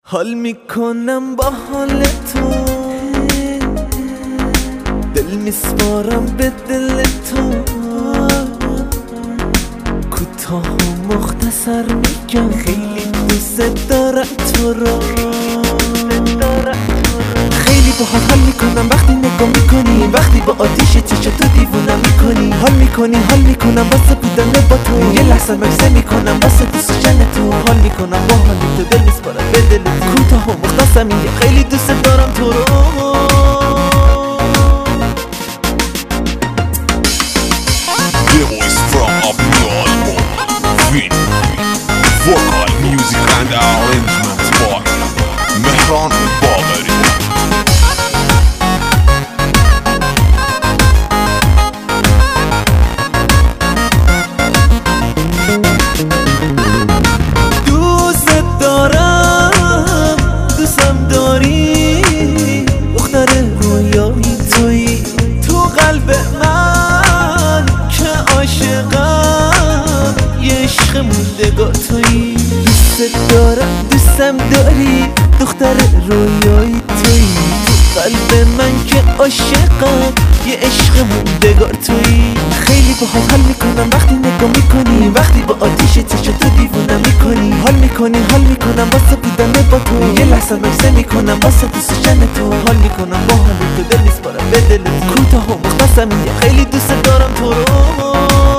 حال میکنم با حال تو، دل میسپارم به دل تو. کوتاه و مختصر میگم خیلی دوست دارم تو رو. خیلی باحال حال میکنم وقتی نگاه میکنی، وقتی با آتیش چشاتو دیوونم میکنی. حال میکنم واسه بودن با تو، یه لحظه مکسه میکنم واسه دوست داشتن تو. حال میکنم با حال تو، دل میسپارم به دل تو. کوتاه و مختصر میگم خیلی دوست دارم تو رو. Demos from up north, Vin Vocal music and arrangements by Mehran Bagheri. دوست دارم، دوستم داری، دختر رویایی تویی تو قلب من که عاشقم، یه عشق موندگار تویی. دوست دارم، دوستم داری، دختر رویایی تویی تو قلب من که عاشقم، یه عشق موندگار تویی. خیلی باحال حال میکنم وقتی نگاه میکنی، وقتی با آتیش چشاتو دیوونم میکنی. حال میکنم واسه بودن با تو، یه لحظه مکسه میکنم واسه دوست داشتن تو. حال میکنم با حال تو، دل میسپارم به دل تو. کوتاه و مختصر میگم خیلی دوست دارم تو رو.